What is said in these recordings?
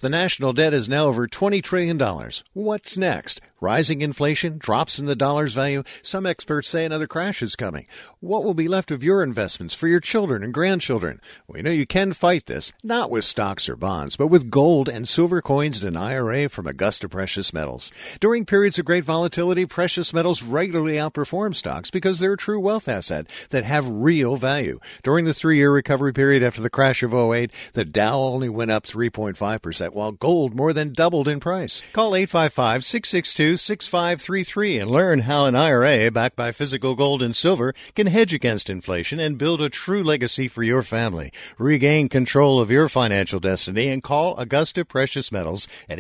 The national debt is now over $20 trillion. What's next? Rising inflation, drops in the dollar's value. Some experts say another crash is coming. What will be left of your investments for your children and grandchildren? We know you can fight this, not with stocks or bonds, but with gold and silver coins in an IRA from Augusta Precious Metals. During periods of great volatility, precious metals regularly outperform stocks because they're a true wealth asset that have real value. During the 3-year recovery period after the crash of '08, the Dow only went up 3.5%, while gold more than doubled in price. Call 855-662-6533 and learn how an IRA backed by physical gold and silver can hedge against inflation and build a true legacy for your family. Regain control of your financial destiny and call Augusta Precious Metals at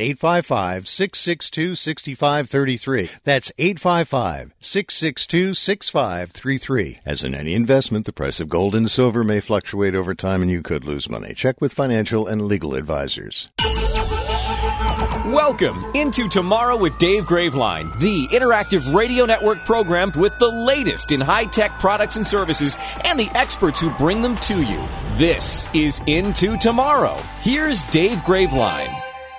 855-662-6533. That's 855-662-6533. As in any investment, the price of gold and silver may fluctuate over time and you could lose money. Check with financial and legal advisors. Welcome into Tomorrow with Dave Graveline, the interactive radio network program with the latest in high-tech products and services and the experts who bring them to you. This is Into Tomorrow. Here's Dave Graveline.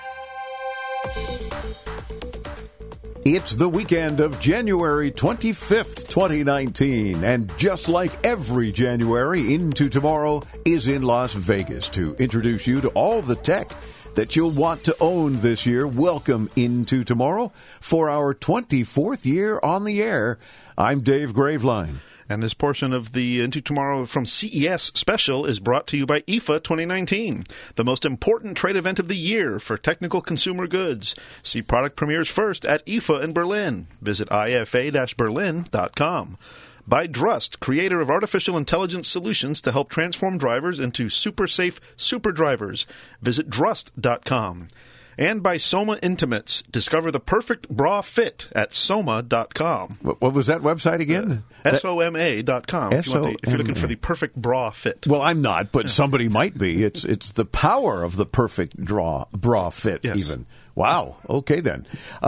It's the weekend of January 25th, 2019, and just like every January, Into Tomorrow is in Las Vegas to introduce you to all the tech that you'll want to own this year. Welcome Into Tomorrow for our 24th year on the air. I'm Dave Graveline. And this portion of the Into Tomorrow from CES special is brought to you by IFA 2019, the most important trade event of the year for technical consumer goods. See product premieres first at IFA in Berlin. Visit ifa-berlin.com. By Drust, creator of artificial intelligence solutions to help transform drivers into super safe super drivers. Visit drust.com. And by Soma Intimates. Discover the perfect bra fit at soma.com. What was that website again? SOMA.com. If you're looking for the perfect bra fit. Well, I'm not, but somebody might be. It's the power of the perfect bra fit, yes. Even. Wow. Okay, then.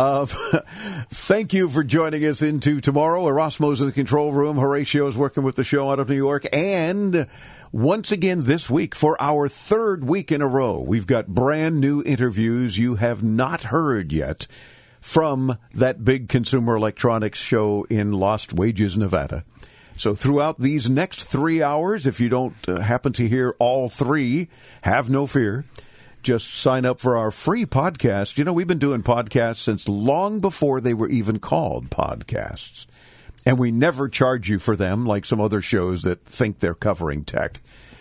Thank you for joining us Into Tomorrow. Erasmo's in the control room. Horatio is working with the show out of New York. And once again this week, for our third week in a row, we've got brand new interviews you have not heard yet from that big consumer electronics show in Lost Wages, Nevada. So throughout these next 3 hours, if you don't happen to hear all three, have no fear. Just sign up for our free podcast. You know, we've been doing podcasts since long before they were even called podcasts. And we never charge you for them like some other shows that think they're covering tech.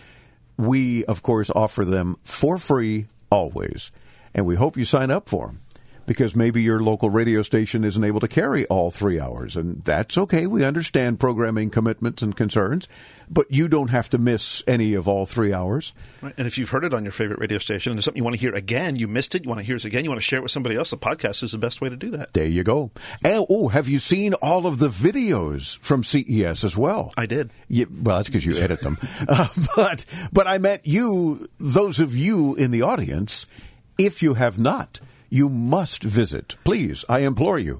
We, of course, offer them for free always. And we hope you sign up for them because maybe your local radio station isn't able to carry all 3 hours. And that's okay. We understand programming commitments and concerns. But you don't have to miss any of all 3 hours. Right. And if you've heard it on your favorite radio station and there's something you want to hear again, you missed it, you want to hear it again, you want to share it with somebody else, the podcast is the best way to do that. There you go. And, have you seen all of the videos from CES as well? I did. Well, that's because you edit them. But I meant you, those of you in the audience, if you have not, you must visit, please, I implore you,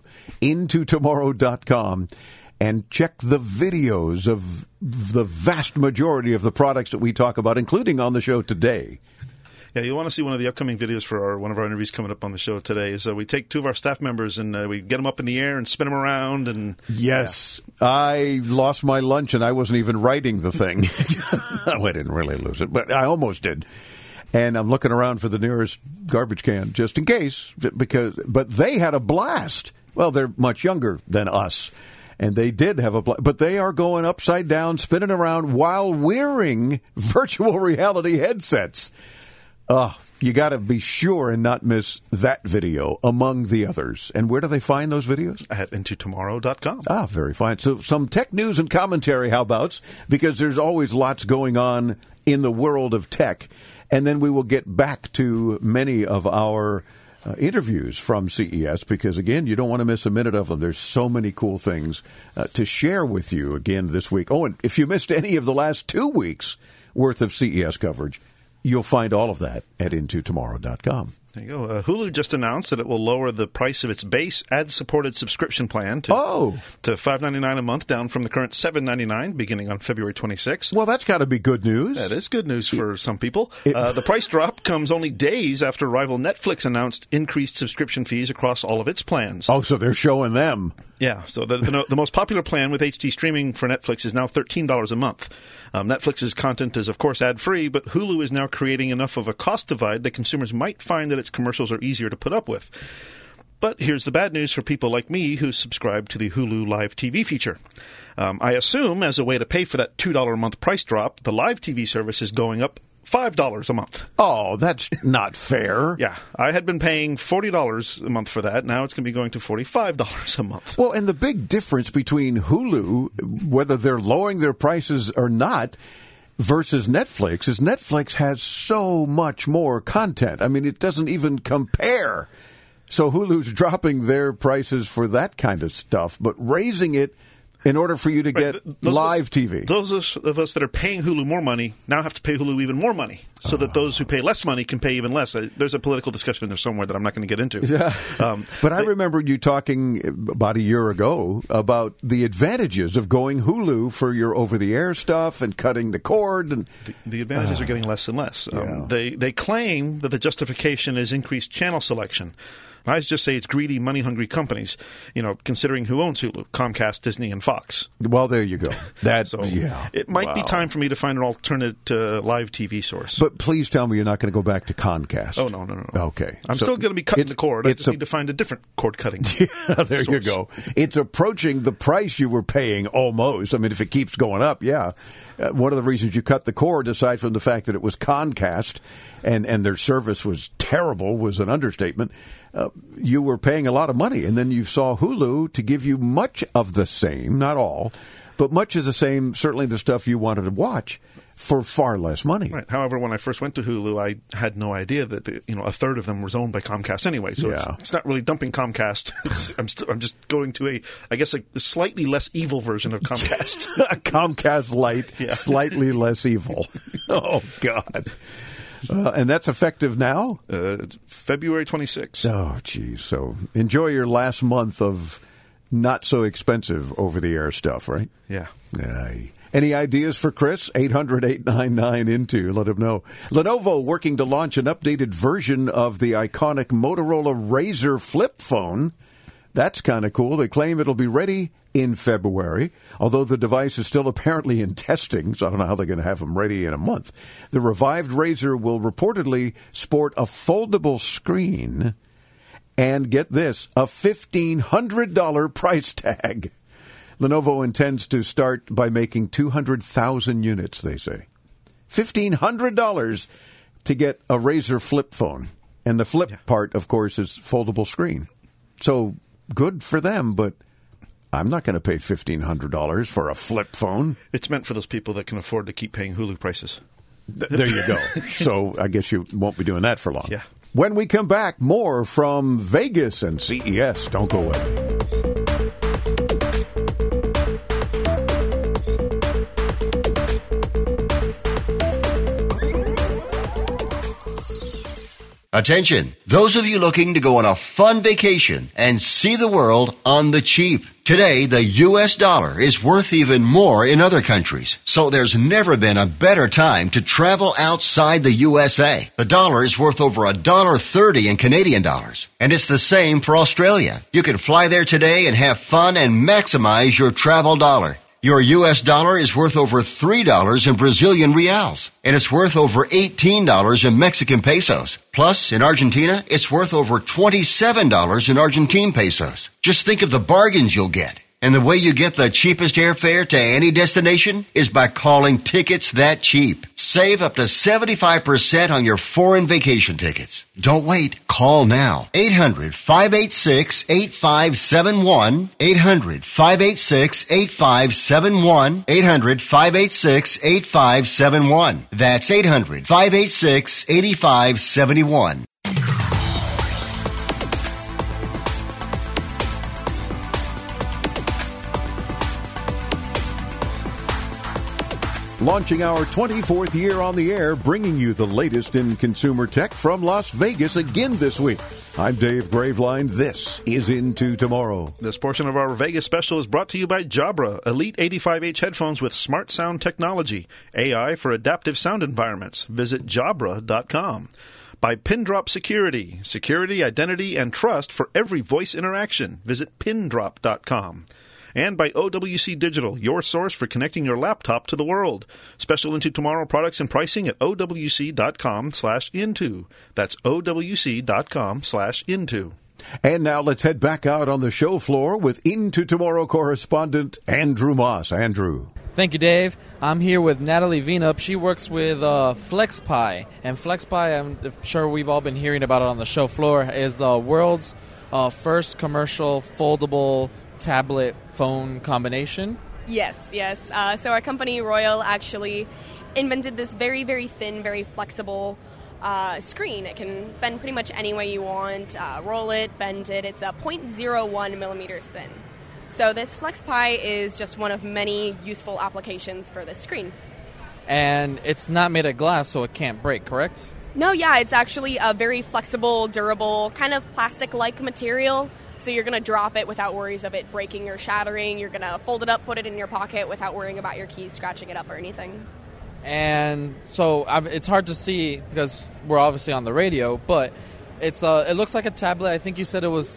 intotomorrow.com. and check the videos of the vast majority of the products that we talk about, including on the show today. Yeah, you'll want to see one of the upcoming videos for one of our interviews coming up on the show today. So we take two of our staff members and we get them up in the air and spin them around. And yes, yeah. I lost my lunch and I wasn't even writing the thing. Well, I didn't really lose it, but I almost did. And I'm looking around for the nearest garbage can just in case, but they had a blast. Well, they're much younger than us. And they did have but they are going upside down, spinning around while wearing virtual reality headsets. You got to be sure and not miss that video among the others. And where do they find those videos? At intotomorrow.com. Very fine. So some tech news and commentary, how about? Because there's always lots going on in the world of tech. And then we will get back to many of our interviews from CES because, again, you don't want to miss a minute of them. There's so many cool things to share with you again this week. Oh, and if you missed any of the last 2 weeks worth of CES coverage, you'll find all of that at intotomorrow.com. There you go. Hulu just announced that it will lower the price of its base ad-supported subscription plan to $5.99 a month, down from the current $7.99 beginning on February 26th. Well, that's got to be good news. That is good news for some people. The price drop comes only days after rival Netflix announced increased subscription fees across all of its plans. Oh, so they're showing them. Yeah, so the most popular plan with HD streaming for Netflix is now $13 a month. Netflix's content is, of course, ad-free, but Hulu is now creating enough of a cost divide that consumers might find that its commercials are easier to put up with. But here's the bad news for people like me who subscribe to the Hulu Live TV feature. I assume, as a way to pay for that $2 a month price drop, the Live TV service is going up $5 a month. Oh, that's not fair. Yeah, I had been paying $40 a month for that. Now it's going to be going to $45 a month. Well, and the big difference between Hulu, whether they're lowering their prices or not, versus Netflix, is Netflix has so much more content. I mean, it doesn't even compare. So Hulu's dropping their prices for that kind of stuff, but raising it in order for you to get live TV. Those of us that are paying Hulu more money now have to pay Hulu even more money, so that those who pay less money can pay even less. There's a political discussion in there somewhere that I'm not going to get into. Yeah. But I remember you talking about a year ago about the advantages of going Hulu for your over-the-air stuff and cutting the cord. And the advantages are getting less and less. They claim that the justification is increased channel selection. I just say it's greedy, money-hungry companies, considering who owns Hulu, Comcast, Disney, and Fox. Well, there you go. It might be time for me to find an alternate live TV source. But please tell me you're not going to go back to Comcast. Oh, no. Okay. I'm still going to be cutting the cord. I just need to find a different cord cutting there source. You go. It's approaching the price you were paying almost. I mean, if it keeps going up, yeah. One of the reasons you cut the cord, aside from the fact that it was Comcast and their service was terrible, was an understatement. You were paying a lot of money, and then you saw Hulu to give you much of the same, not all, but much of the same, certainly the stuff you wanted to watch, for far less money. Right. However, when I first went to Hulu, I had no idea that a third of them was owned by Comcast anyway. So it's not really dumping Comcast. I'm just going to a slightly less evil version of Comcast. A Comcast Lite, slightly less evil. Oh God. And that's effective now? February 26th. Oh, geez. So enjoy your last month of not so expensive over-the-air stuff, right? Yeah. Any ideas for Chris? 800-899-INTO. Let him know. Lenovo working to launch an updated version of the iconic Motorola Razr flip phone. That's kind of cool. They claim it'll be ready in February, although the device is still apparently in testing, so I don't know how they're going to have them ready in a month. The revived Razr will reportedly sport a foldable screen and, get this, a $1,500 price tag. Lenovo intends to start by making 200,000 units, they say. $1,500 to get a Razr flip phone. And the flip part, of course, is foldable screen. So good for them, but I'm not going to pay $1,500 for a flip phone. It's meant for those people that can afford to keep paying Hulu prices. There you go. So I guess you won't be doing that for long. Yeah. When we come back, more from Vegas and CES. Don't go away. Attention, those of you looking to go on a fun vacation and see the world on the cheap. Today, the U.S. dollar is worth even more in other countries, so there's never been a better time to travel outside the USA. The dollar is worth over $1.30 in Canadian dollars, and it's the same for Australia. You can fly there today and have fun and maximize your travel dollar. Your U.S. dollar is worth over $3 in Brazilian reals, and it's worth over $18 in Mexican pesos. Plus, in Argentina, it's worth over $27 in Argentine pesos. Just think of the bargains you'll get. And the way you get the cheapest airfare to any destination is by calling Tickets That Cheap. Save up to 75% on your foreign vacation tickets. Don't wait. Call now. 800-586-8571. 800-586-8571. 800-586-8571. That's 800-586-8571. Launching our 24th year on the air, bringing you the latest in consumer tech from Las Vegas again this week. I'm Dave Graveline. This is Into Tomorrow. This portion of our Vegas special is brought to you by Jabra, Elite 85H headphones with smart sound technology, AI for adaptive sound environments. Visit Jabra.com. By Pindrop Security, security, identity, and trust for every voice interaction. Visit Pindrop.com. And by OWC Digital, your source for connecting your laptop to the world. Special Into Tomorrow products and pricing at OWC.com/into. That's OWC.com/into. And now let's head back out on the show floor with Into Tomorrow correspondent Andrew Moss. Andrew. Thank you, Dave. I'm here with Natalie Vienup. She works with FlexPi. And FlexPi, I'm sure we've all been hearing about it on the show floor, is the world's first commercial foldable tablet phone combination. Yes. So our company, Royal, actually invented this very, very thin, very flexible screen. It can bend pretty much any way you want, roll it, bend it. It's 0.01 millimeters thin. So this FlexPi is just one of many useful applications for this screen. And it's not made of glass, so it can't break, correct? No, yeah, it's actually a very flexible, durable, kind of plastic-like material. So you're going to drop it without worries of it breaking or shattering. You're going to fold it up, put it in your pocket without worrying about your keys scratching it up or anything. And so it's hard to see because we're obviously on the radio, but it looks like a tablet. I think you said it was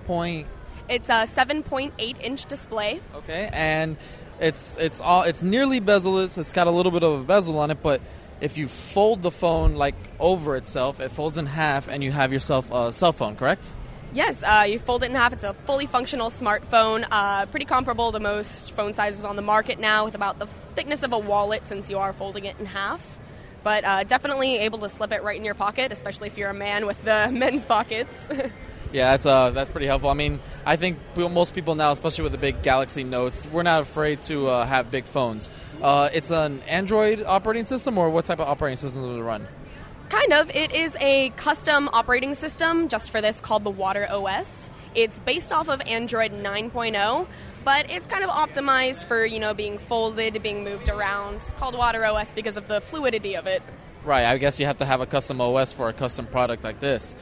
It's a 7.8-inch display. Okay, and it's nearly bezel-less. It's got a little bit of a bezel on it, but if you fold the phone like over itself, it folds in half, and you have yourself a cell phone, correct? Yes, you fold it in half. It's a fully functional smartphone, pretty comparable to most phone sizes on the market now, with about the thickness of a wallet since you are folding it in half. But definitely able to slip it right in your pocket, especially if you're a man with the men's pockets. Yeah, that's pretty helpful. I mean, I think most people now, especially with the big Galaxy Notes, we're not afraid to have big phones. It's an Android operating system, or what type of operating system does it run? Kind of. It is a custom operating system just for this called the Water OS. It's based off of Android 9.0, but it's kind of optimized for, being folded, being moved around. It's called Water OS because of the fluidity of it. Right. I guess you have to have a custom OS for a custom product like this.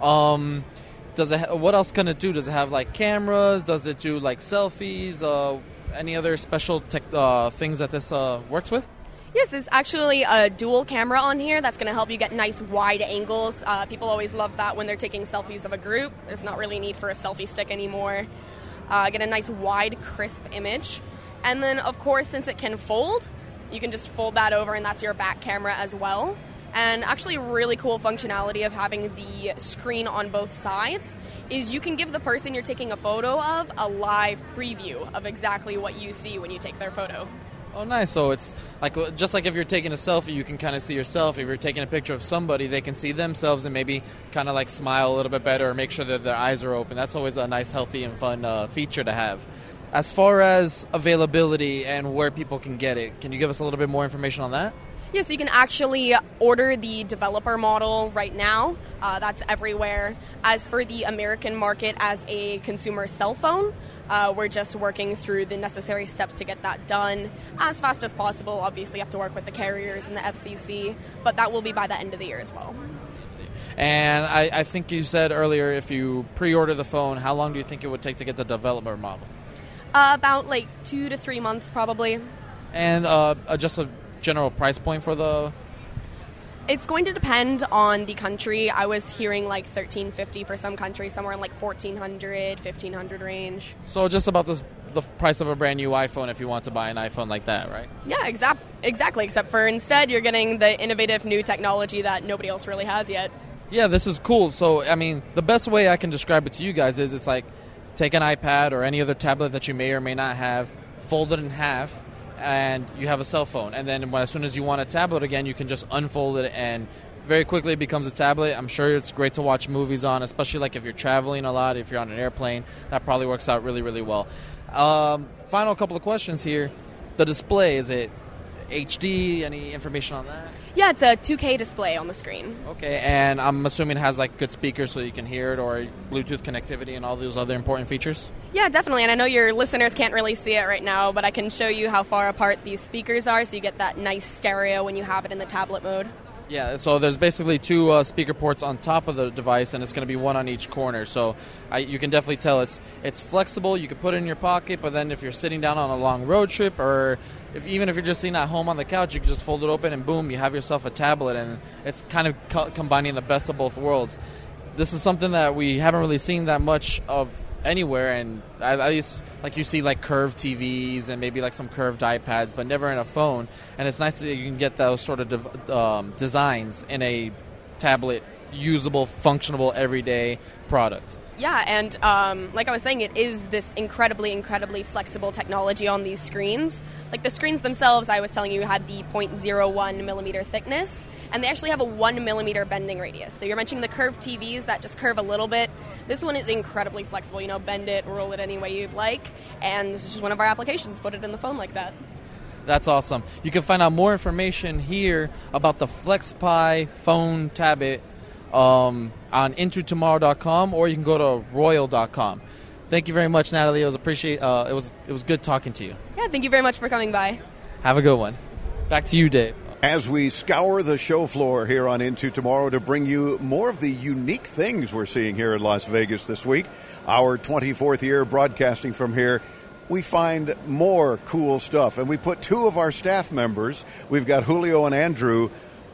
What else can it do? Does it have like cameras? Does it do like selfies? Any other special things that this works with? Yes, there's actually a dual camera on here that's going to help you get nice wide angles. People always love that when they're taking selfies of a group. There's not really need for a selfie stick anymore. Get a nice wide, crisp image. And then, of course, since it can fold, you can just fold that over and that's your back camera as well. And actually really cool functionality of having the screen on both sides is you can give the person you're taking a photo of a live preview of exactly what you see when you take their photo. Oh, nice. So it's just like if you're taking a selfie, you can kind of see yourself. If you're taking a picture of somebody, they can see themselves and maybe kind of like smile a little bit better or make sure that their eyes are open. That's always a nice, healthy, and fun feature to have. As far as availability and where people can get it, can you give us a little bit more information on that? Yes, you can actually order the developer model right now. That's everywhere. As for the American market as a consumer cell phone, we're just working through the necessary steps to get that done as fast as possible. Obviously, you have to work with the carriers and the FCC, but that will be by the end of the year as well. And I think you said earlier if you pre-order the phone, how long do you think it would take to get the developer model? About 2 to 3 months probably. And just a general price point for the... It's going to depend on the country. I was hearing $1,350 for some countries, somewhere in $1,400, $1,500 range. So just about the price of a brand new iPhone if you want to buy an iPhone like that, right? Yeah, exactly. Except for instead you're getting the innovative new technology that nobody else really has yet. Yeah, this is cool. So, I mean, the best way I can describe it to you guys is it's like take an iPad or any other tablet that you may or may not have, fold it in half, and you have a cell phone. And then as soon as you want a tablet again, you can just unfold it and very quickly it becomes a tablet. I'm sure it's great to watch movies on, especially if you're traveling a lot, if you're on an airplane. That probably works out really, really well. Final couple of questions here. The display, is it HD? Any information on that? Yeah, it's a 2K display on the screen. Okay, and I'm assuming it has like good speakers so you can hear it, or Bluetooth connectivity and all those other important features? Yeah, definitely. And I know your listeners can't really see it right now, but I can show you how far apart these speakers are so you get that nice stereo when you have it in the tablet mode. Yeah, so there's basically two speaker ports on top of the device, and it's going to be one on each corner. So you can definitely tell it's flexible. You can put it in your pocket, but then if you're sitting down on a long road trip, or even if you're just sitting at home on the couch, you can just fold it open and boom, you have yourself a tablet, and it's kind of combining the best of both worlds. This is something that we haven't really seen that much of anywhere, and at least like you see like curved TVs and maybe like some curved iPads, but never in a phone. And it's nice that you can get those sort of designs in a tablet, usable, functional, everyday product. Yeah, and like I was saying, it is this incredibly, incredibly flexible technology on these screens. Like the screens themselves, I was telling you, had the 0.01 millimeter thickness, and they actually have a 1 millimeter bending radius. So you're mentioning the curved TVs that just curve a little bit. This one is incredibly flexible. You know, bend it, roll it any way you'd like, and this is just one of our applications. Put it in the phone like that. That's awesome. You can find out more information here about the FlexPi phone tablet on intotomorrow.com, or you can go to royal.com. Thank you very much, Natalie. It was good talking to you. Yeah, thank you very much for coming by. Have a good one. Back to you, Dave. As we scour the show floor here on Into Tomorrow to bring you more of the unique things we're seeing here in Las Vegas this week, our 24th year broadcasting from here, we find more cool stuff. And we put two of our staff members, we've got Julio and Andrew,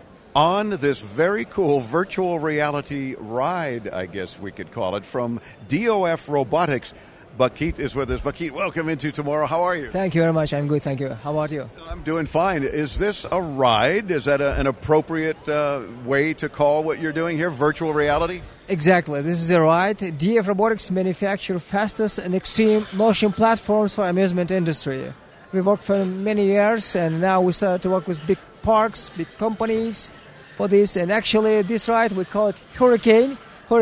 on this very cool virtual reality ride, I guess we could call it, from DOF Robotics. Bakit is with us. Bakit, welcome Into Tomorrow. How are you? Thank you very much. I'm good, thank you. How about you? I'm doing fine. Is this a ride? Is that an appropriate way to call what you're doing here, virtual reality? Exactly. This is a ride. DOF Robotics manufacture fastest and extreme motion platforms for amusement industry. We worked for many years, and now we started to work with big parks, big companies for this. And actually, this ride, we call it Hurricane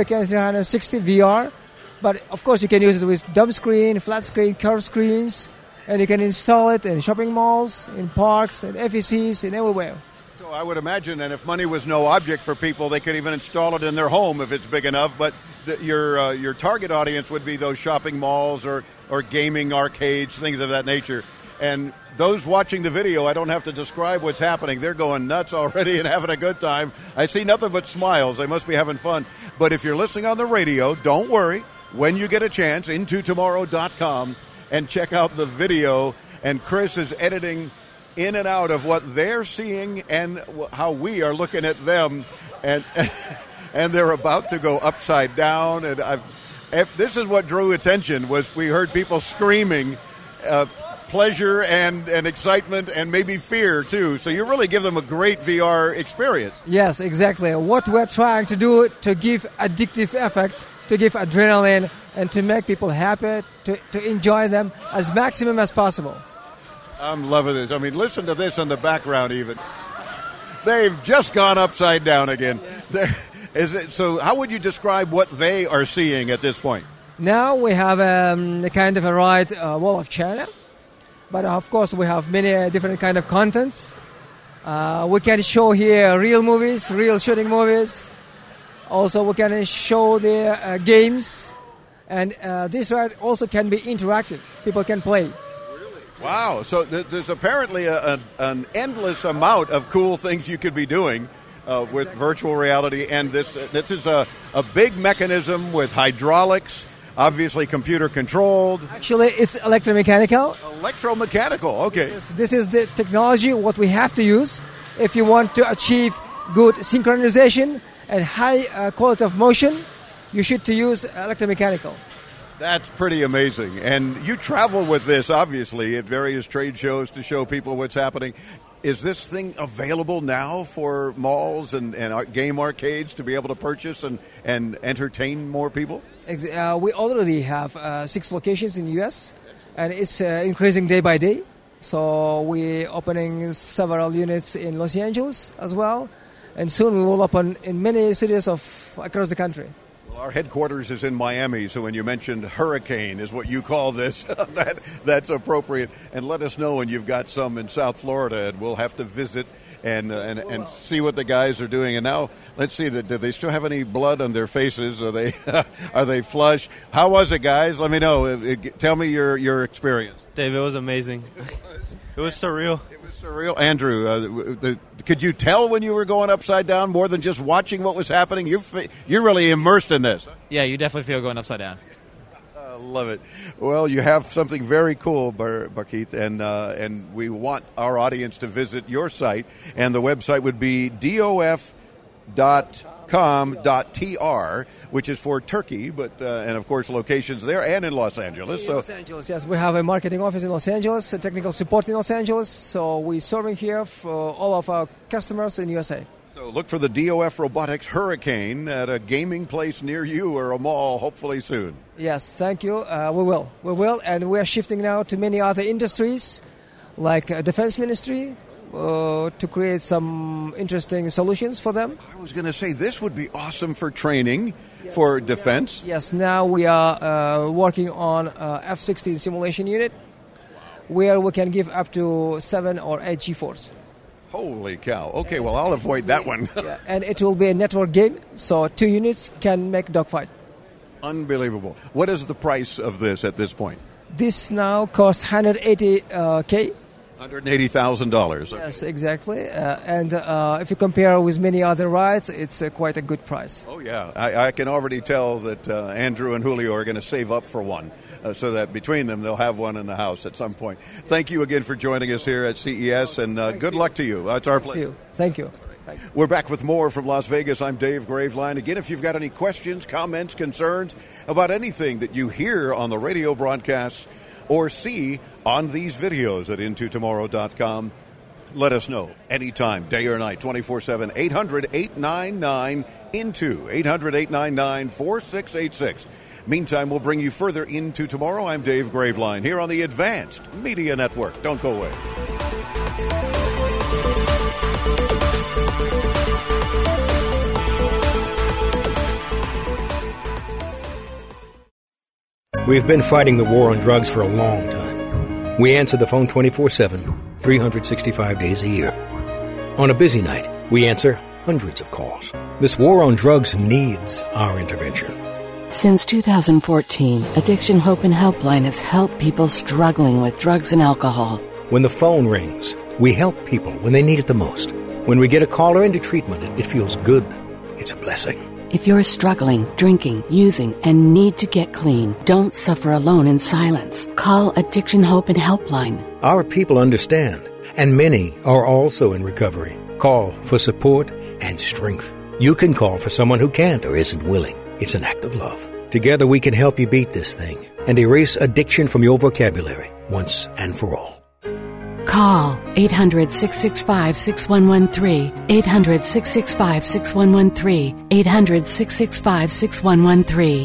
360 VR. But, of course, you can use it with dumb screen, flat screen, curved screens, and you can install it in shopping malls, in parks, in FECs, and everywhere. So I would imagine, and if money was no object for people, they could even install it in their home if it's big enough. But your target audience would be those shopping malls or gaming arcades, things of that nature. And those watching the video, I don't have to describe what's happening. They're going nuts already and having a good time. I see nothing but smiles. They must be having fun. But if you're listening on the radio, don't worry. When you get a chance, intotomorrow.com, and check out the video. And Chris is editing in and out of what they're seeing and how we are looking at them. And they're about to go upside down. And this is what drew attention, was we heard people screaming pleasure and excitement and maybe fear, too. So you really give them a great VR experience. Yes, exactly. What we're trying to do to give addictive effect, to give adrenaline, and to make people happy, to enjoy them as maximum as possible. I'm loving this. I mean, listen to this in the background even. They've just gone upside down again. So how would you describe what they are seeing at this point? Now we have a kind of a ride, Wall of China. But, of course, we have many different kind of contents. We can show here real movies, real shooting movies. Also, we can show the games. And this ride also can be interactive. People can play. Really? Wow. So there's apparently an endless amount of cool things you could be doing with virtual reality. And this is a big mechanism with hydraulics, obviously computer controlled. Actually, it's electromechanical. Electromechanical, okay. This is the technology, what we have to use if you want to achieve good synchronization and high quality of motion. You should to use electromechanical. That's pretty amazing. And you travel with this, obviously, at various trade shows to show people what's happening. Is this thing available now for malls and game arcades to be able to purchase and entertain more people? We already have 6 locations in the U.S., and it's increasing day by day. So we're opening several units in Los Angeles as well, and soon we will open in many cities across the country. Our headquarters is in Miami, so when you mentioned hurricane is what you call this, that's appropriate. And let us know when you've got some in South Florida, and we'll have to visit and see what the guys are doing. And now, let's see, do they still have any blood on their faces? Are they flush? How was it, guys? Let me know. Tell me your experience. Dave, it was amazing. It was surreal. Surreal. Andrew, could you tell when you were going upside down more than just watching what was happening? You're really immersed in this. Yeah, you definitely feel going upside down. I love it. Well, you have something very cool, Barkit, and we want our audience to visit your site, and the website would be dof.com.tr, which is for Turkey, but and of course locations there and in Los Angeles. Los Angeles, yes, we have a marketing office in Los Angeles, a technical support in Los Angeles. So we're serving here for all of our customers in USA. So look for the DOF Robotics Hurricane at a gaming place near you or a mall, hopefully soon. Yes, thank you. We will, and we are shifting now to many other industries, like defense ministry, to create some interesting solutions for them. I was going to say this would be awesome for training for defense. Yes, now we are working on F-16 simulation unit where we can give up to 7 or 8 G-force. Holy cow. Okay, well, I'll avoid that one. And it will be a network game, so 2 units can make dogfight. Unbelievable. What is the price of this at this point? This now costs $180K. $180,000. Yes, exactly. And if you compare with many other rides, it's quite a good price. Oh, yeah. I can already tell that Andrew and Julio are going to save up for one so that between them they'll have one in the house at some point. Thank you again for joining us here at CES, and good luck to you. It's our pleasure. Thank you. We're back with more from Las Vegas. I'm Dave Graveline. Again, if you've got any questions, comments, concerns about anything that you hear on the radio broadcasts or see on these videos at intotomorrow.com, let us know anytime, day or night, 24/7, 800-899-INTO, 800-899-4686. Meantime, we'll bring you further into tomorrow. I'm Dave Graveline here on the Advanced Media Network. Don't go away. We've been fighting the war on drugs for a long time. We answer the phone 24/7, 365 days a year. On a busy night, we answer hundreds of calls. This war on drugs needs our intervention. Since 2014, Addiction Hope and Helpline has helped people struggling with drugs and alcohol. When the phone rings, we help people when they need it the most. When we get a caller into treatment, it feels good. It's a blessing. If you're struggling, drinking, using, and need to get clean, don't suffer alone in silence. Call Addiction Hope and Helpline. Our people understand, and many are also in recovery. Call for support and strength. You can call for someone who can't or isn't willing. It's an act of love. Together we can help you beat this thing and erase addiction from your vocabulary once and for all. Call 800-665-6113, 800-665-6113, 800-665-6113.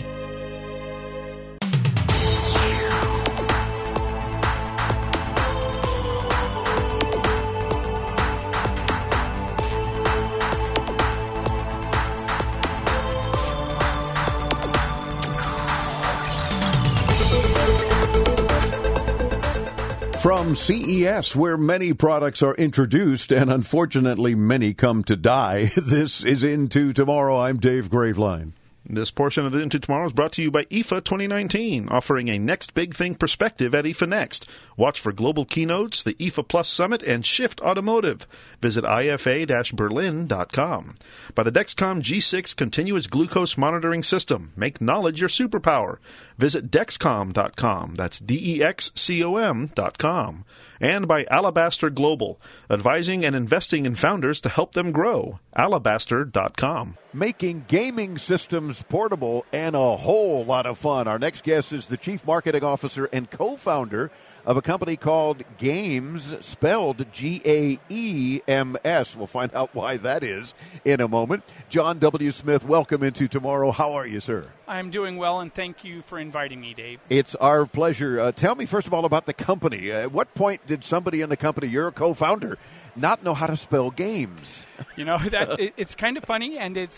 From CES, where many products are introduced and unfortunately many come to die, this is Into Tomorrow. I'm Dave Graveline. This portion of Into Tomorrow is brought to you by IFA 2019, offering a next big thing perspective at IFA Next. Watch for global keynotes, the IFA Plus Summit, and Shift Automotive. Visit ifa-berlin.com. By the Dexcom G6 Continuous Glucose Monitoring System. Make knowledge your superpower. Visit Dexcom.com. That's DEXCOM.com. And by Alabaster Global, advising and investing in founders to help them grow. Alabaster.com. Making gaming systems portable and a whole lot of fun. Our next guest is the Chief Marketing Officer and co-founder of a company called Games, spelled G-A-E-M-S. We'll find out why that is in a moment. John W. Smith, welcome Into Tomorrow. How are you, sir? I'm doing well, and thank you for inviting me, Dave. It's our pleasure. Tell me, first of all, about the company. At what point did somebody in the company, you're a co-founder, not know how to spell games? You know, that it's kind of funny, and it's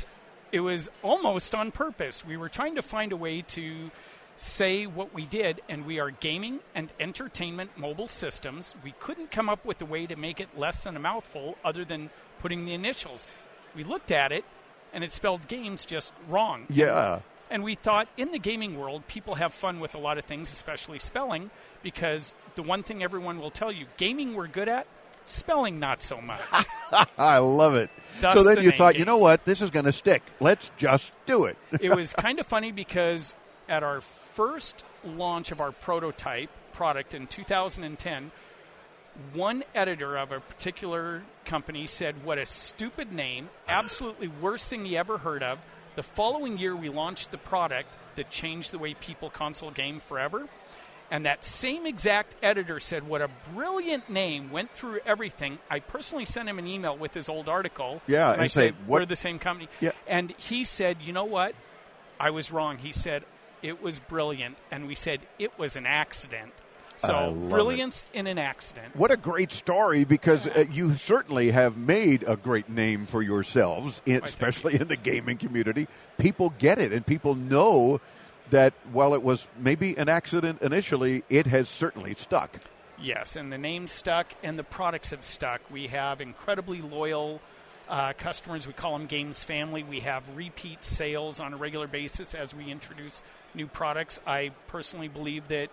It was almost on purpose. We were trying to find a way to say what we did, and we are gaming and entertainment mobile systems. We couldn't come up with a way to make it less than a mouthful other than putting the initials. We looked at it, and it spelled games just wrong. Yeah. And we thought, in the gaming world, people have fun with a lot of things, especially spelling, because the one thing everyone will tell you, gaming we're good at, spelling not so much. I love it. Thus so then the you name thought, games. you know what, this is going to stick. Let's just do it. It was kind of funny because at our first launch of our prototype product in 2010, one editor of a particular company said, what a stupid name, absolutely worst thing he ever heard of. The following year, we launched the product that changed the way people console game forever. And that same exact editor said, what a brilliant name, went through everything. I personally sent him an email with his old article. Yeah, and I say, said, what? we're the same company. Yeah. And he said, you know what? I was wrong. He said, it was brilliant. And we said, it was an accident. So brilliance in an accident. What a great story, because you certainly have made a great name for yourselves, especially in the gaming community. People get it, and people know that while it was maybe an accident initially, it has certainly stuck. Yes, and the name stuck, and the products have stuck. We have incredibly loyal customers. We call them Games Family. We have repeat sales on a regular basis as we introduce new products. I personally believe that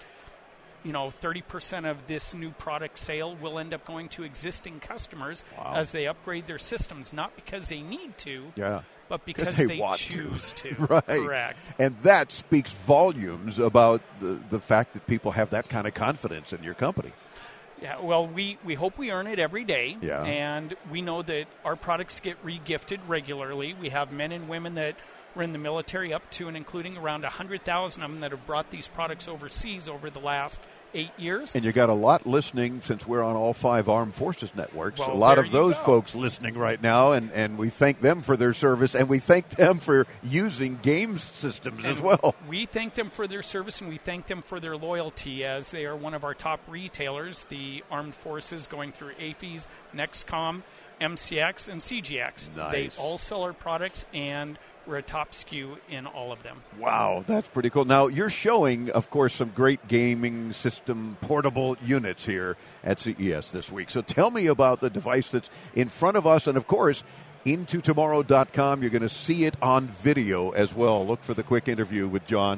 30% of this new product sale will end up going to existing customers as they upgrade their systems, not because they need to, but because they choose to. Right. Correct. And that speaks volumes about the fact that people have that kind of confidence in your company. Yeah, well, we hope we earn it every day, Yeah. and we know that our products get re-gifted regularly. We have men and women that were in the military, up to and including around 100,000 of them that have brought these products overseas over the last 8 years. And you got a lot listening, since we're on all 5 armed forces networks. Well, a lot there of those you go. folks listening right now, and we thank them for their service, and we thank them for using games systems as well. We thank them for their service, and we thank them for their loyalty, as they are one of our top retailers, the armed forces, going through AFES, NEXCOM, MCX, and CGX. Nice. They all sell our products, and we're a top SKU in all of them. Wow, that's pretty cool. Now, you're showing, of course, some great gaming system portable units here at CES this week. So tell me about the device that's in front of us. And, of course, intotomorrow.com, you're going to see it on video as well. Look for the quick interview with John.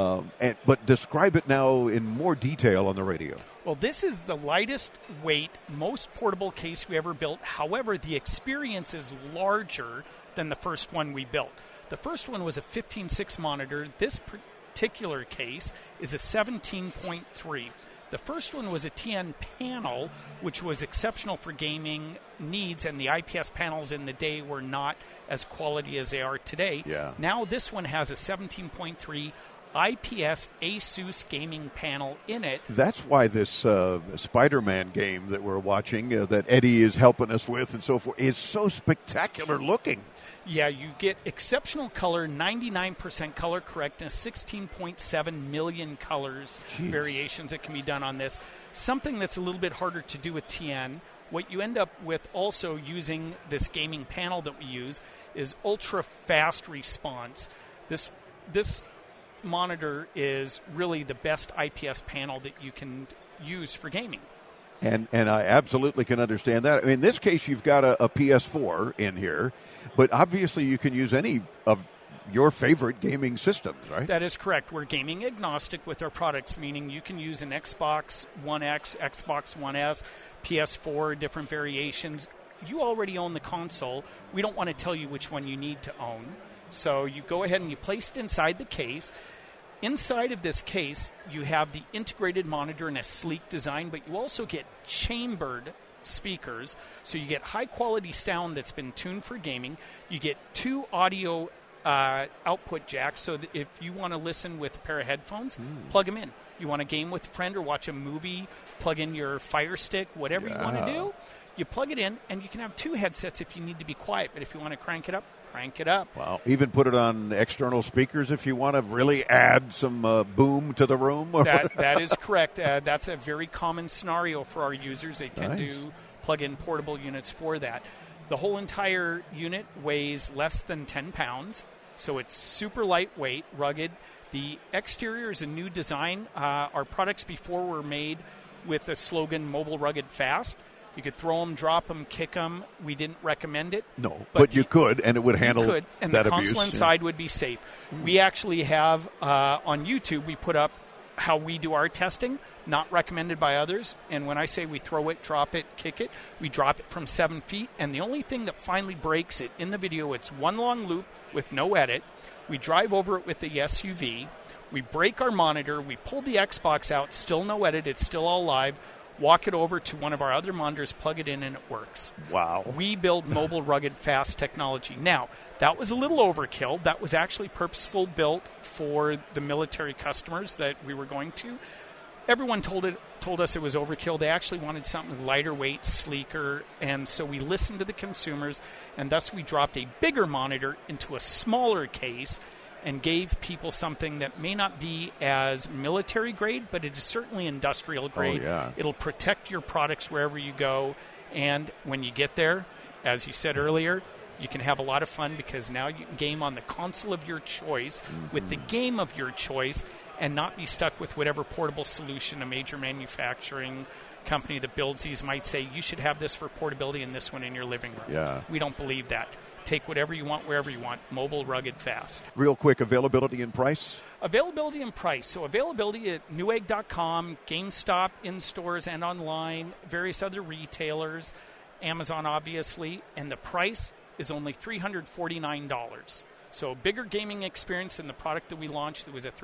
But describe it now in more detail on the radio. Well, this is the lightest weight, most portable case we ever built. However, the experience is larger than the first one we built. The first one was a 15.6 monitor. This particular case is a 17.3. The first one was a TN panel, which was exceptional for gaming needs, and the IPS panels in the day were not as quality as they are today. Yeah. Now this one has a 17.3 IPS Asus gaming panel in it. That's why this Spider-Man game that we're watching, that Eddie is helping us with and so forth, is so spectacular looking. Yeah, you get exceptional color, 99% color correctness, 16.7 million colors variations that can be done on this. Something that's a little bit harder to do with TN. What you end up with also using this gaming panel that we use is ultra-fast response. This monitor is really the best IPS panel that you can use for gaming. And I absolutely can understand that. I mean, in this case, you've got a PS4 in here, but obviously you can use any of your favorite gaming systems, right? That is correct. We're gaming agnostic with our products, meaning you can use an Xbox One X, Xbox One S, PS4, different variations. You already own the console. We don't want to tell you which one you need to own. So you go ahead and you place it inside the case. Inside of this case, you have the integrated monitor in a sleek design, but you also get chambered speakers. So you get high-quality sound that's been tuned for gaming. You get 2 audio output jacks, so that if you want to listen with a pair of headphones, plug them in. You want to game with a friend or watch a movie, plug in your Fire Stick, whatever you want to do. You plug it in, and you can have 2 headsets if you need to be quiet. But if you want to crank it up, crank it up. Wow. Even put it on external speakers if you want to really add some boom to the room? That is correct. That's a very common scenario for our users. They tend to plug in portable units for that. The whole entire unit weighs less than 10 pounds, so it's super lightweight, rugged. The exterior is a new design. Our products before were made with the slogan Mobile, Rugged, Fast. You could throw them, drop them, kick them. We didn't recommend it. No, but you could, and it would handle that abuse. And the console inside would be safe. We actually have, on YouTube, we put up how we do our testing, not recommended by others. And when I say we throw it, drop it, kick it, we drop it from 7 feet. And the only thing that finally breaks it in the video, it's one long loop with no edit. We drive over it with the SUV. We break our monitor. We pull the Xbox out. Still no edit. It's still all live. Walk it over to one of our other monitors, plug it in, and it works. Wow. We build mobile, rugged, fast technology. Now, that was a little overkill. That was actually purposeful built for the military customers that we were going to. Everyone told us it was overkill. They actually wanted something lighter weight, sleeker, and so we listened to the consumers, and thus we dropped a bigger monitor into a smaller case and gave people something that may not be as military grade, but it is certainly industrial grade. Oh, yeah. It'll protect your products wherever you go, and when you get there, as you said earlier, you can have a lot of fun because now you can game on the console of your choice with the game of your choice and not be stuck with whatever portable solution a major manufacturing company that builds these might say, you should have this for portability and this one in your living room. Yeah. We don't believe that. Take whatever you want, wherever you want. Mobile, rugged, fast. Real quick, availability and price? Availability and price. So availability at Newegg.com, GameStop in stores and online, various other retailers, Amazon obviously, and the price is only $349. So a bigger gaming experience than the product that we launched that was at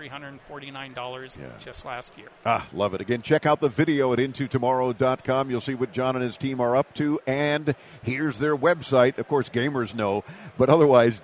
$349 just last year. Love it. Again, check out the video at intotomorrow.com. You'll see what John and his team are up to. And here's their website. Of course, gamers know, but otherwise,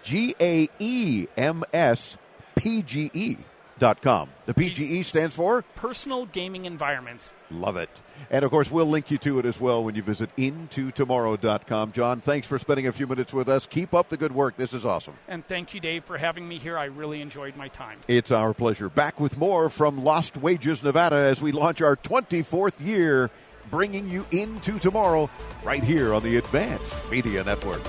GAEMSPGE.com. The PGE stands for? Personal Gaming Environments. Love it. And, of course, we'll link you to it as well when you visit intotomorrow.com. John, thanks for spending a few minutes with us. Keep up the good work. This is awesome. And thank you, Dave, for having me here. I really enjoyed my time. It's our pleasure. Back with more from Lost Wages, Nevada, as we launch our 24th year, bringing you Into Tomorrow right here on the Advanced Media Network.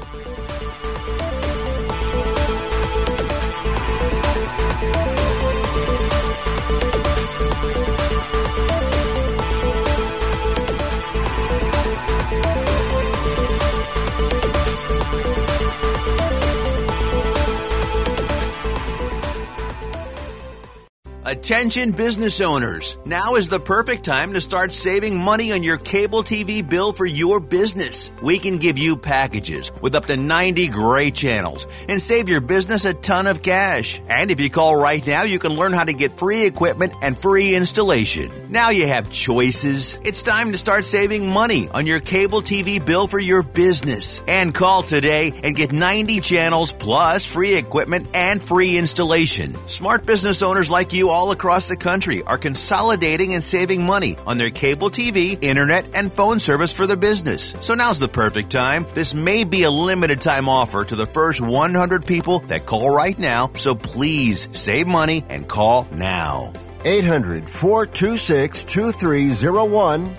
Attention business owners. Now is the perfect time to start saving money on your cable TV bill for your business. We can give you packages with up to 90 great channels and save your business a ton of cash. And if you call right now, you can learn how to get free equipment and free installation. Now you have choices. It's time to start saving money on your cable TV bill for your business. And call today and get 90 channels plus free equipment and free installation. Smart business owners like you all across the country are consolidating and saving money on their cable TV, internet, and phone service for their business. So now's the perfect time. This may be a limited time offer to the first 100 people that call right now, so please save money and call now. 800-426-2301.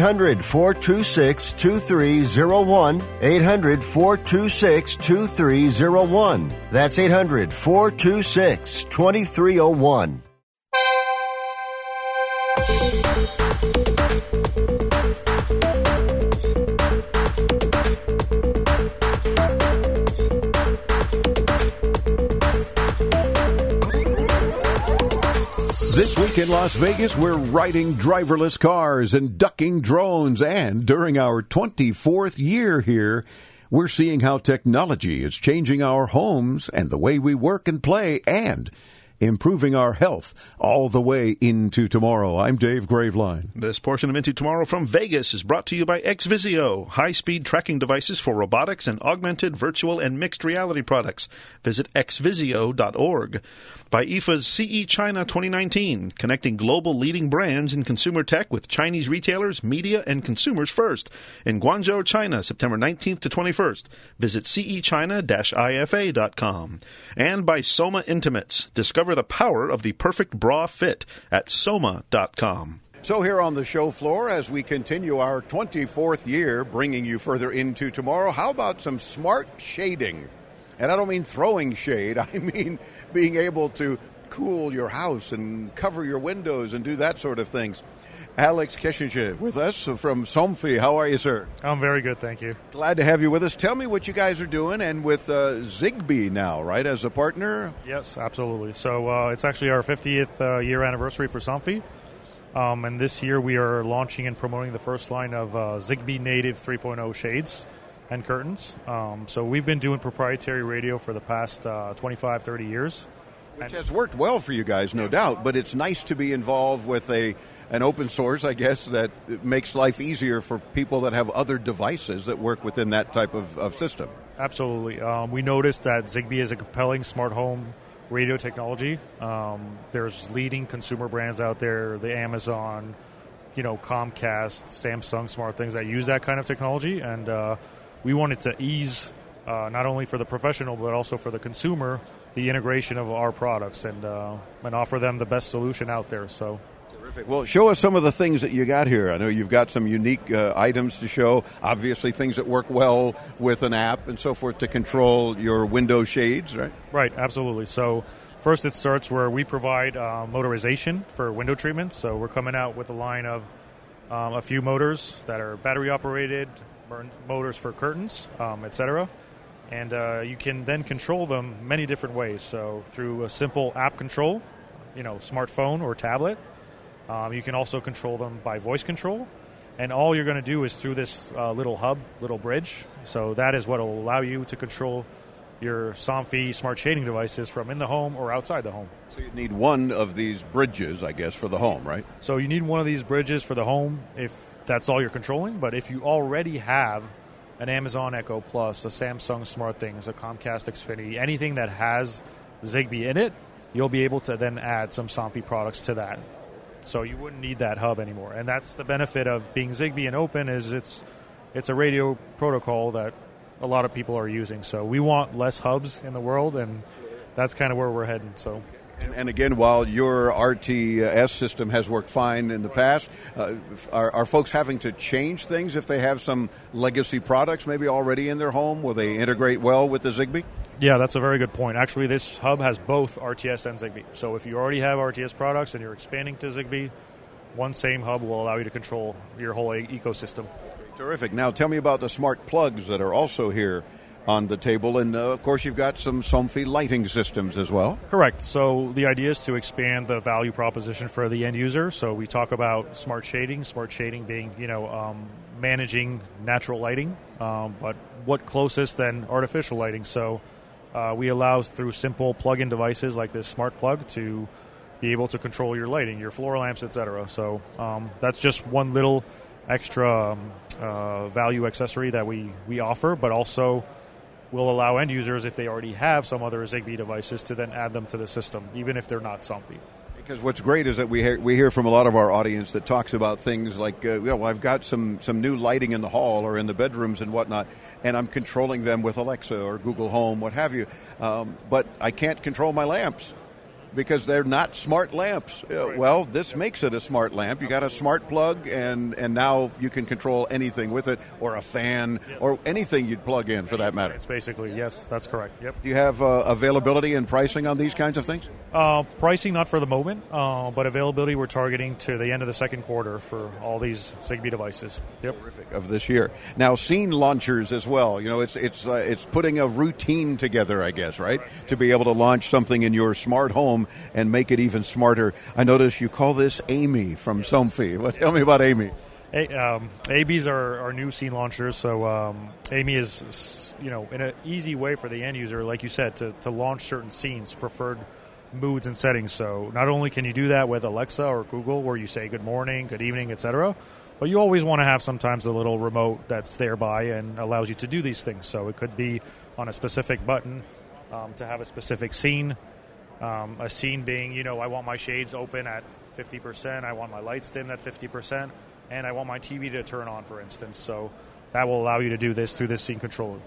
800-426-2301. 800-426-2301. That's 800-426-2301. This week in Las Vegas, we're riding driverless cars and ducking drones. And during our 24th year here, we're seeing how technology is changing our homes and the way we work and play and improving our health all the way into tomorrow. I'm Dave Graveline. This portion of Into Tomorrow from Vegas is brought to you by XVisio, high-speed tracking devices for robotics and augmented, virtual, and mixed reality products. Visit xvisio.org. By IFA's CE China 2019, connecting global leading brands in consumer tech with Chinese retailers, media, and consumers first. In Guangzhou, China, September 19th to 21st. Visit cechina-ifa.com. And by Soma Intimates. Discover the power of the perfect bra fit at soma.com. So here on the show floor, as we continue our 24th year, bringing you further into tomorrow, how about some smart shading? And I don't mean throwing shade. I mean being able to cool your house and cover your windows and do that sort of things. Alex Kissinger with us from Somfy. How are you, sir? I'm very good, thank you. Glad to have you with us. Tell me what you guys are doing, and with Zigbee now, right, as a partner? Yes, absolutely. So it's actually our 50th year anniversary for Somfy. And this year we are launching and promoting the first line of Zigbee native 3.0 shades and curtains. So we've been doing proprietary radio for the past 25, 30 years. Which has worked well for you guys, no doubt, but it's nice to be involved with an open source, I guess, that makes life easier for people that have other devices that work within that type of system. Absolutely. We noticed that Zigbee is a compelling smart home radio technology. There's leading consumer brands out there, the Amazon, Comcast, Samsung smart things that use that kind of technology, and we wanted to ease, not only for the professional but also for the consumer, the integration of our products and offer them the best solution out there. So. Terrific. Well, show us some of the things that you got here. I know you've got some unique items to show, obviously things that work well with an app and so forth to control your window shades, right? Right, absolutely. So first it starts where we provide motorization for window treatment. So we're coming out with a line of a few motors that are battery operated, motors for curtains, etc. And you can then control them many different ways. So through a simple app control, smartphone or tablet. You can also control them by voice control. And all you're going to do is through this little hub, little bridge. So that is what will allow you to control your Somfy smart shading devices from in the home or outside the home. So you need one of these bridges, I guess, for the home, right? So you need one of these bridges for the home if that's all you're controlling. But if you already have an Amazon Echo Plus, a Samsung SmartThings, a Comcast Xfinity, anything that has Zigbee in it, you'll be able to then add some Somfy products to that. So you wouldn't need that hub anymore. And that's the benefit of being Zigbee and open, is it's a radio protocol that a lot of people are using. So we want less hubs in the world, and that's kind of where we're heading. So. And again, while your RTS system has worked fine in the past, are folks having to change things if they have some legacy products maybe already in their home? Will they integrate well with the Zigbee? Yeah, that's a very good point. Actually, this hub has both RTS and Zigbee. So if you already have RTS products and you're expanding to Zigbee, one same hub will allow you to control your whole ecosystem. Terrific. Now tell me about the smart plugs that are also here on the table, and of course you've got some Somfy lighting systems as well. Correct. So the idea is to expand the value proposition for the end user. So we talk about smart shading being managing natural lighting, but what closest than artificial lighting. So we allow through simple plug-in devices like this smart plug to be able to control your lighting, your floor lamps, etc. So that's just one little extra value accessory that we offer, but also will allow end users, if they already have some other Zigbee devices, to then add them to the system, even if they're not Somfy. Because what's great is that we hear from a lot of our audience that talks about things like, I've got some new lighting in the hall or in the bedrooms and whatnot, and I'm controlling them with Alexa or Google Home, what have you, but I can't control my lamps because they're not smart lamps. Well, this makes it a smart lamp. You got a smart plug, and now you can control anything with it, or a fan, or anything you'd plug in for that matter. It's basically, yes, that's correct. Yep. Do you have availability and pricing on these kinds of things? Pricing not for the moment, but availability we're targeting to the end of the second quarter for all these Zigbee devices. Yep. Terrific. Of this year. Now, scene launchers as well. It's putting a routine together, I guess, right? To be able to launch something in your smart home and make it even smarter. I notice you call this Amy from Somfy. Well, tell me about Amy. ABs are our new scene launchers. So Amy is, in an easy way for the end user, like you said, to launch certain scenes, preferred moods and settings. So not only can you do that with Alexa or Google, where you say good morning, good evening, etc., but you always want to have sometimes a little remote that's thereby and allows you to do these things. So it could be on a specific button to have a specific scene. A scene being, I want my shades open at 50%, I want my lights dimmed at 50%, and I want my TV to turn on, for instance. So that will allow you to do this through this scene controller.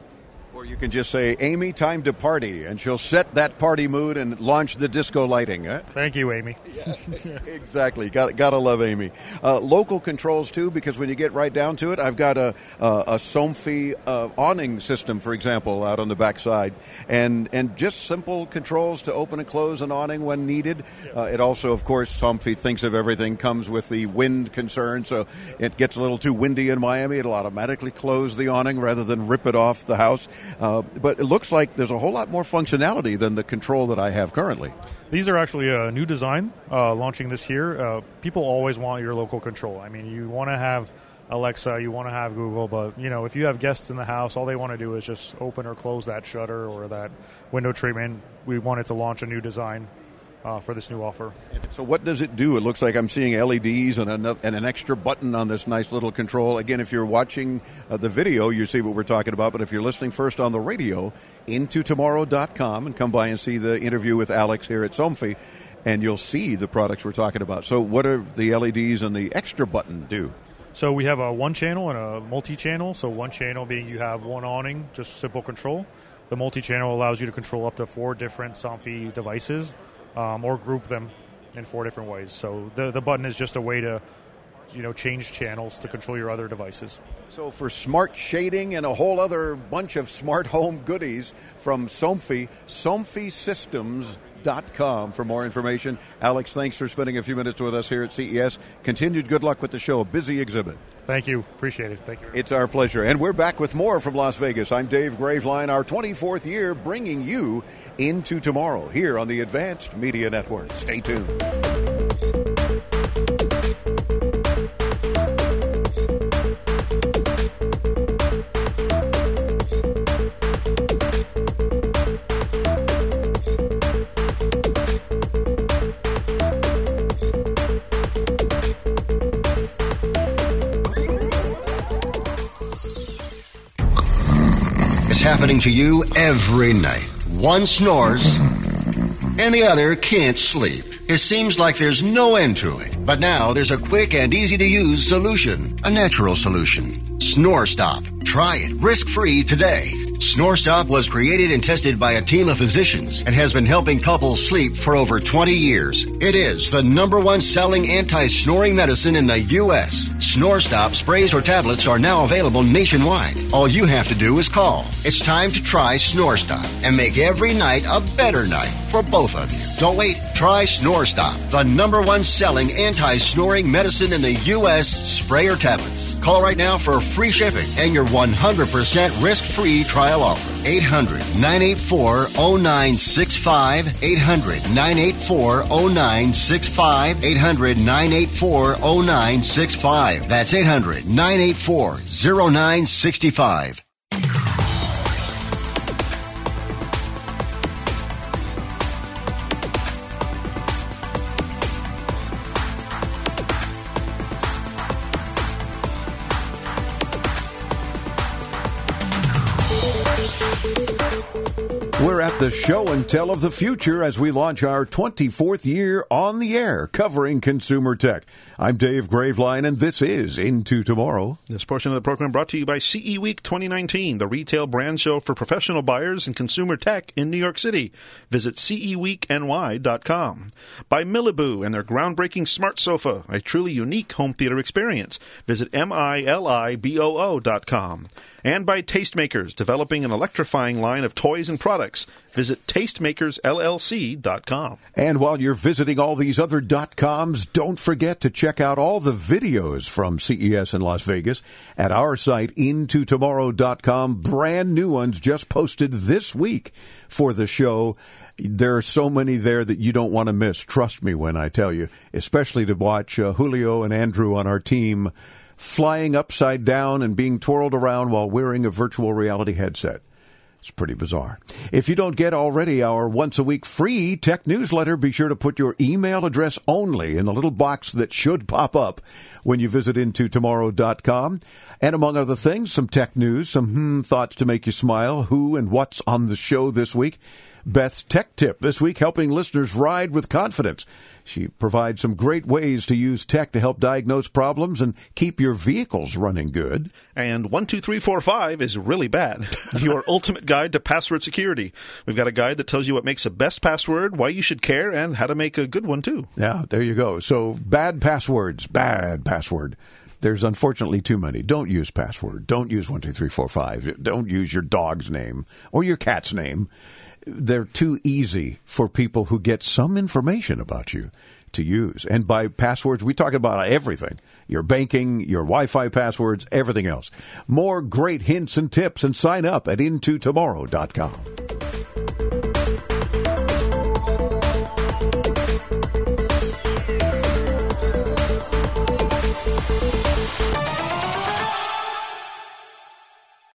Or you can just say, Amy, time to party, and she'll set that party mood and launch the disco lighting. Huh? Thank you, Amy. Exactly. Gotta love Amy. Local controls, too, because when you get right down to it, I've got a Somfy awning system, for example, out on the backside, and just simple controls to open and close an awning when needed. It also, of course, Somfy thinks of everything, comes with the wind concern, so it gets a little too windy in Miami. It'll automatically close the awning rather than rip it off the house. But it looks like there's a whole lot more functionality than the control that I have currently. These are actually a new design launching this year. People always want your local control. I mean, you want to have Alexa, you want to have Google, but if you have guests in the house, all they want to do is just open or close that shutter or that window treatment. We wanted to launch a new design for this new offer. So what does it do? It looks like I'm seeing LEDs and an extra button on this nice little control. Again, if you're watching the video, you see what we're talking about. But if you're listening first on the radio, intotomorrow.com, and come by and see the interview with Alex here at Somfy, and you'll see the products we're talking about. So what are the LEDs and the extra button do? So we have a one channel and a multi-channel. So one channel being you have one awning, just simple control. The multi-channel allows you to control up to 4 different Somfy devices. Or group them in 4 different ways. So the button is just a way to, change channels to control your other devices. So for smart shading and a whole other bunch of smart home goodies from Somfy, SomfySystems.com for more information. Alex, thanks for spending a few minutes with us here at CES. Continued good luck with the show. A busy exhibit. Thank you. Appreciate it. Thank you. It's our pleasure. And we're back with more from Las Vegas. I'm Dave Graveline, our 24th year bringing you Into Tomorrow here on the Advanced Media Network. Stay tuned. Happening to you every night. One snores and the other can't sleep. It seems like there's no end to it. But now there's a quick and easy to use solution. A natural solution. Snore Stop. Try it risk-free today. Snore Stop was created and tested by a team of physicians and has been helping couples sleep for over 20 years. It is the #1 selling anti-snoring medicine in the U.S. Snore Stop sprays or tablets are now available nationwide. All you have to do is call. It's time to try Snore Stop and make every night a better night for both of you. Don't wait. Try Snore Stop, the #1 selling anti-snoring medicine in the U.S. spray or tablets. Call right now for free shipping and your 100% risk-free trial offer. 800-984-0965. 800-984-0965. 800-984-0965. That's 800-984-0965. We're at the show and tell of the future as we launch our 24th year on the air covering consumer tech. I'm Dave Graveline, and this is Into Tomorrow. This portion of the program brought to you by CE Week 2019, the retail brand show for professional buyers in consumer tech in New York City. Visit ceweekny.com. By Miliboo and their groundbreaking Smart Sofa, a truly unique home theater experience. Visit miliboo.com. And by Tastemakers, developing an electrifying line of toys and products. Visit tastemakersllc.com. And while you're visiting all these other .coms, don't forget to check out all the videos from CES in Las Vegas at our site, intotomorrow.com. Brand new ones just posted this week for the show. There are so many there that you don't want to miss. Trust me when I tell you, especially to watch Julio and Andrew on our team flying upside down and being twirled around while wearing a virtual reality headset. It's pretty bizarre. If you don't get already our once-a-week free tech newsletter, be sure to put your email address only in the little box that should pop up when you visit intotomorrow.com. And among other things, some tech news, some thoughts to make you smile, who and what's on the show this week. Beth's Tech Tip this week, helping listeners ride with confidence. She provides some great ways to use tech to help diagnose problems and keep your vehicles running good. And 12345 is really bad. Your ultimate guide to password security. We've got a guide that tells you what makes the best password, why you should care, and how to make a good one, too. Yeah, there you go. So bad passwords, bad password. There's unfortunately too many. Don't use password. Don't use 12345. Don't use your dog's name or your cat's name. They're too easy for people who get some information about you to use. And by passwords, we talk about everything. Your banking, your Wi-Fi passwords, everything else. More great hints and tips, and sign up at intotomorrow.com.